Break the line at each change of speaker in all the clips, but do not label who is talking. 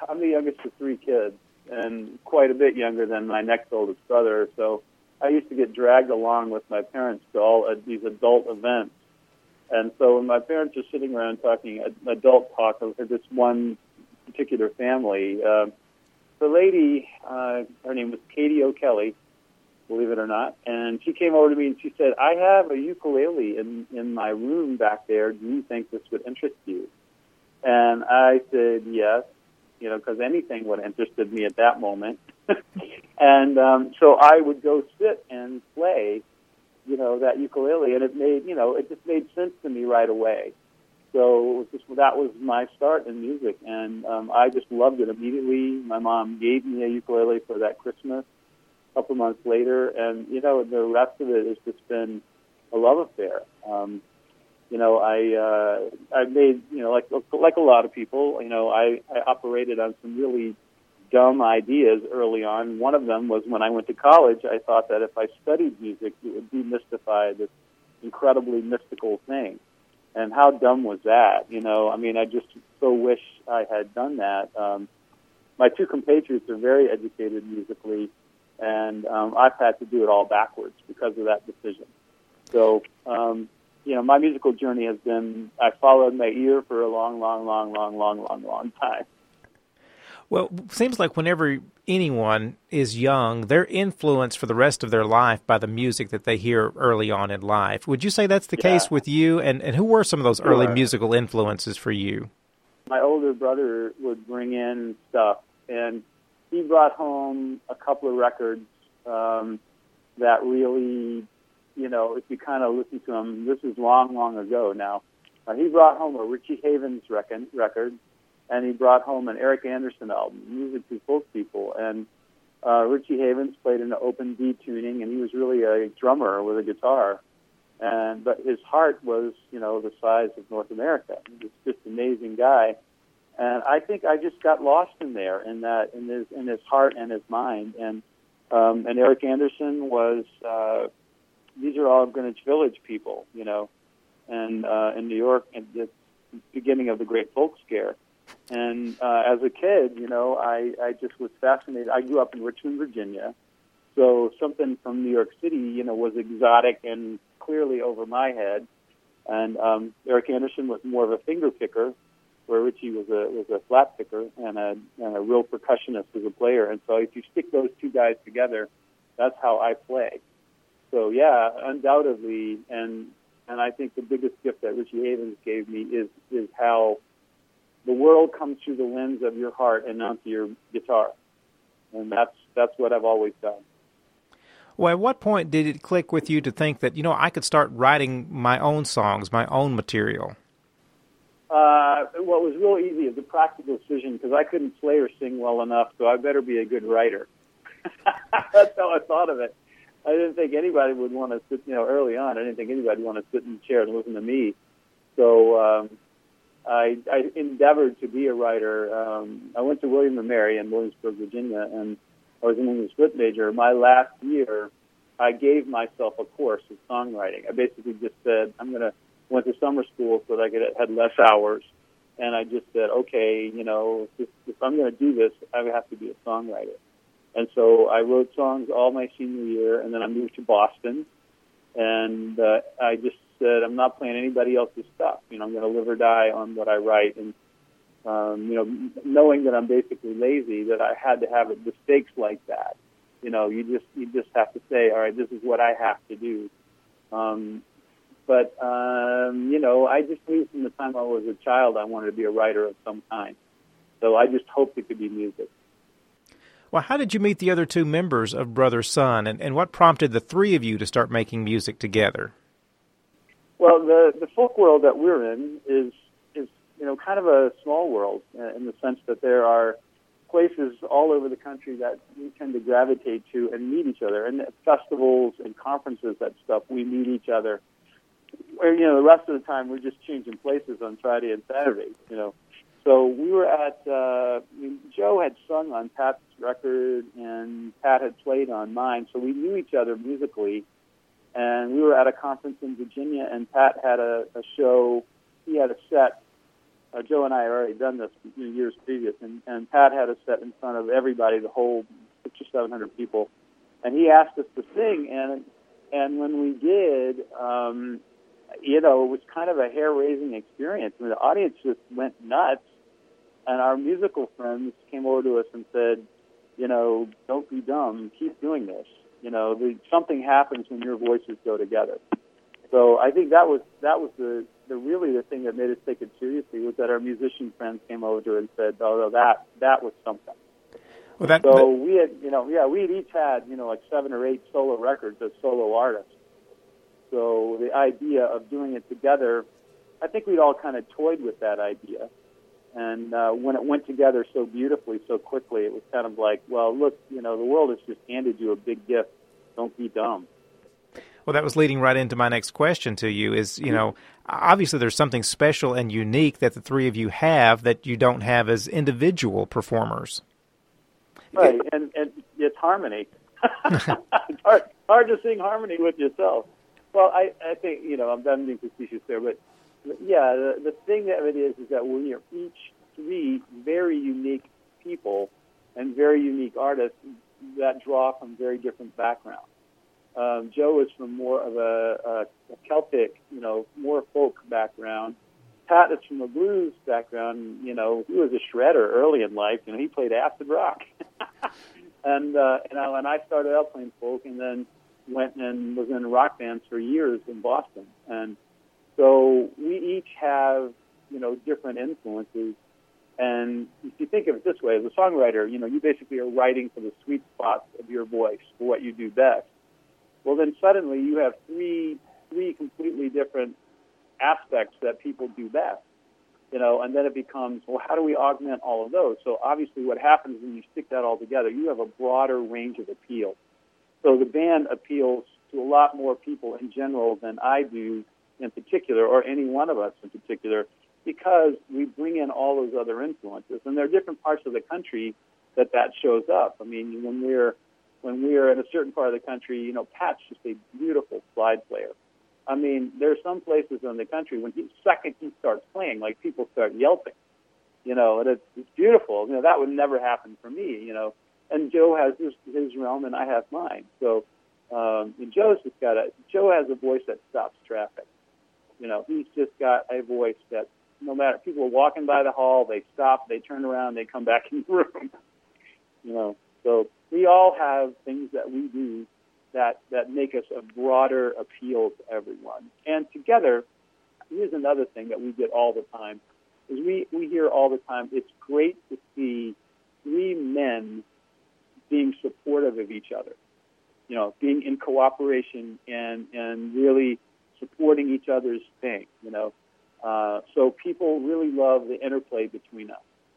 I'm the youngest of three kids, and quite a bit younger than my next oldest brother. So I used to get dragged along with my parents to all these adult events. And so when my parents are sitting around talking adult talk of this one particular family, the lady, her name was Katie O'Kelly, believe it or not, and she came over to me and she said, I have a ukulele in my room back there. Do you think this would interest you? And I said yes, because anything would have interested me at that moment. And so I would go sit and play, that ukulele, and it just made sense to me right away. So that was my start in music, and I just loved it immediately. My mom gave me a ukulele for that Christmas a couple months later, and, the rest of it has just been a love affair. I made, like a lot of people, I operated on some really dumb ideas early on. One of them was when I went to college, I thought that if I studied music, it would demystify this incredibly mystical thing. And how dumb was that? I just so wish I had done that. My two compatriots are very educated musically, and I've had to do it all backwards because of that decision. So, my musical journey has been, I followed my ear for a long time.
Well, it seems like whenever anyone is young, they're influenced for the rest of their life by the music that they hear early on in life. Would you say that's the case with you? And who were some of those early musical influences for you?
My older brother would bring in stuff, and he brought home a couple of records that really, if you kind of listen to them, this is long ago now. He brought home a Richie Havens record, and he brought home an Eric Anderson album, Music to Folk People. And Richie Havens played in an open D tuning, and he was really a drummer with a guitar. But his heart was, the size of North America. He was just an amazing guy. And I think I just got lost in there, in his heart and his mind. And Eric Anderson was, these are all Greenwich Village people, and in New York at the beginning of the Great Folk Scare. And as a kid, I just was fascinated. I grew up in Richmond, Virginia, so something from New York City, was exotic and clearly over my head. And Eric Anderson was more of a finger picker, where Richie was a flat picker and a real percussionist as a player. And so if you stick those two guys together, that's how I play. So yeah, undoubtedly, and I think the biggest gift that Richie Havens gave me is how the world comes through the lens of your heart and onto your guitar, and that's what I've always done.
Well, at what point did it click with you to think that I could start writing my own songs, my own material?
Well, it was real easy. It was a practical decision because I couldn't play or sing well enough, so I better be a good writer. That's how I thought of it. I didn't think anybody would want to sit, early on, I didn't think anybody would want to sit in the chair and listen to me. So I endeavored to be a writer. I went to William & Mary in Williamsburg, Virginia, and I was an English lit major. My last year, I gave myself a course of songwriting. I basically just said, went to summer school so that I had less hours, and I just said, okay, if I'm going to do this, I have to be a songwriter. And so I wrote songs all my senior year, and then I moved to Boston, and I just said, I'm not playing anybody else's stuff. I'm going to live or die on what I write. And, knowing that I'm basically lazy, that I had to have the stakes like that. You just have to say, all right, this is what I have to do. But I just knew from the time I was a child I wanted to be a writer of some kind. So I just hoped it could be music.
Well, how did you meet the other two members of Brother Sun, and what prompted the three of you to start making music together?
Well, the folk world that we're in is kind of a small world in the sense that there are places all over the country that we tend to gravitate to and meet each other. And at festivals and conferences, that stuff, we meet each other. Where, the rest of the time we're just changing places on Friday and Saturday, So we were at, Joe had sung on Pat's record and Pat had played on mine, so we knew each other musically. And we were at a conference in Virginia, and Pat had a show. He had a set Joe and I had already done this years previous, and Pat had us set in front of everybody, the whole 600 or 700 people, and he asked us to sing, and when we did, it was kind of a hair-raising experience. I mean, the audience just went nuts, and our musical friends came over to us and said, don't be dumb, keep doing this. Something happens when your voices go together. So I think that was the really the thing that made us take it seriously, was that our musician friends came over to it and said, "Oh, that was something." Well, we had, we had each had, like 7 or 8 solo records as solo artists. So the idea of doing it together, I think we'd all kind of toyed with that idea. And when it went together so beautifully, so quickly, it was kind of like, well, look, the world has just handed you a big gift. Don't be dumb.
Well, that was leading right into my next question to you is, obviously there's something special and unique that the three of you have that you don't have as individual performers.
Right, and it's harmony. It's hard to sing harmony with yourself. Well, I think, I'm done being facetious there, but yeah, the thing of it is that we are each 3 very unique people and very unique artists that draw from very different backgrounds. Joe is from more of a Celtic, more folk background. Pat is from a blues background. He was a shredder early in life. He played acid rock. And I started out playing folk, and then went and was in rock bands for years in Boston. And so we each have, different influences. And if you think of it this way, as a songwriter, you basically are writing for the sweet spots of your voice, for what you do best. Well, then suddenly you have three completely different aspects that people do best, and then it becomes, well, how do we augment all of those? So obviously what happens when you stick that all together, you have a broader range of appeal. So the band appeals to a lot more people in general than I do in particular, or any one of us in particular, because we bring in all those other influences. And there are different parts of the country that shows up. I mean, when we're in a certain part of the country, Pat's just a beautiful slide player. I mean, there are some places in the country when he starts playing, like people start yelping, and it's beautiful. That would never happen for me, And Joe has his realm, and I have mine. So Joe has a voice that stops traffic. He's just got a voice that no matter, people are walking by the hall, they stop, they turn around, they come back in the room. So we all have things that we do that make us a broader appeal to everyone. And together, here's another thing that we get all the time, is we hear all the time, it's great to see 3 men being supportive of each other, being in cooperation and really supporting each other's thing, So people really love the interplay between us.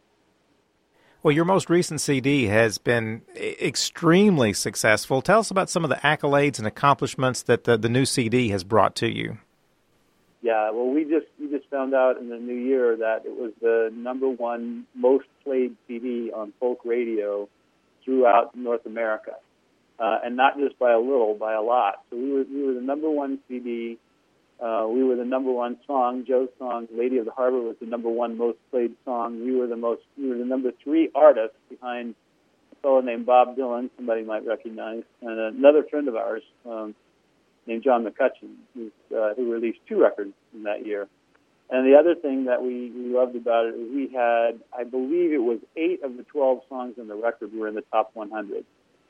Well, your most recent CD has been extremely successful. Tell us about some of the accolades and accomplishments that the new CD has brought to you.
Yeah, well, we just found out in the new year that it was the #1 most played CD on folk radio throughout North America, and not just by a little, by a lot. So we were the #1 CD. We were the #1 song. Joe's song, "Lady of the Harbor," was the #1 most played song. We were the #3 artist behind a fellow named Bob Dylan, somebody might recognize, and another friend of ours named John McCutcheon, who released 2 records in that year. And the other thing that we loved about it is we had, I believe it was 8 of the 12 songs in the record were in the top 100.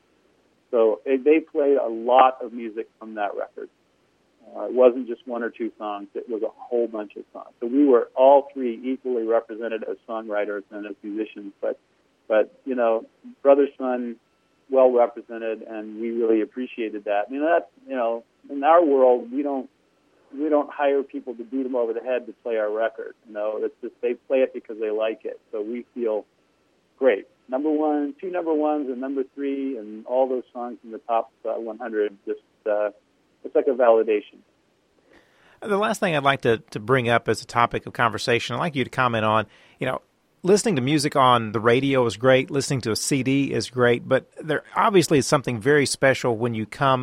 So they played a lot of music from that record. It wasn't just 1 or 2 songs. It was a whole bunch of songs. So we were all 3 equally represented as songwriters and as musicians. But brother, son, well represented, and we really appreciated that. In our world, we don't hire people to beat them over the head to play our record. It's just they play it because they like it. So we feel great. #1, 2 #1s, and #3, and all those songs in the top 100. Just it's like a validation.
The last thing I'd like to bring up as a topic of conversation, I'd like you to comment on, listening to music on the radio is great, listening to a CD is great, but there obviously is something very special when you come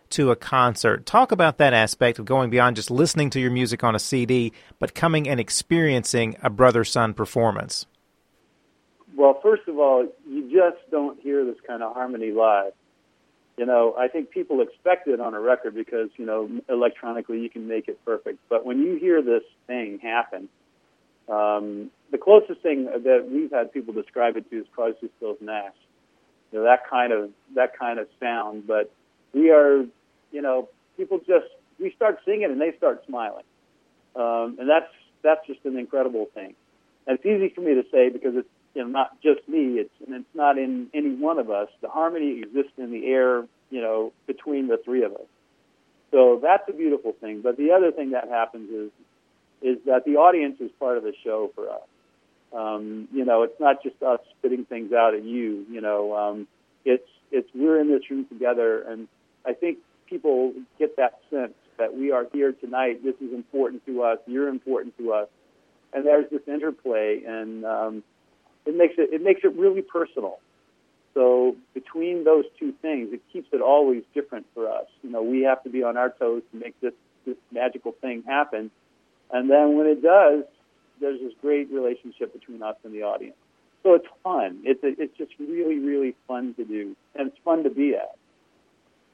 to a concert. Talk about that aspect of going beyond just listening to your music on a CD, but coming and experiencing a brother-son performance.
Well, first of all, you just don't hear this kind of harmony live. You know, I think people expect it on a record because, you know, electronically you can make it perfect. But when you hear this thing happen, the closest thing that we've had people describe it to is Crosby, Stills, Nash. You know, that kind of sound. But we are, you know, we start singing and they start smiling, and that's just an incredible thing. And it's easy for me to say because it's, you know, not just me. It's not in any one of us. The harmony exists in the air, you know, between the three of us. So that's a beautiful thing. But the other thing that happens is that the audience is part of the show for us. You know, it's not just us spitting things out at you. You know, it's we're in this room together, and I think people get that sense that we are here tonight. This is important to us. You're important to us, and there's this interplay, and it makes it really personal. So between those two things, it keeps it always different for us. You know, we have to be on our toes to make this magical thing happen, and then when it does, there's this great relationship between us and the audience. So it's fun. It's just really, really fun to do, and it's fun to be at.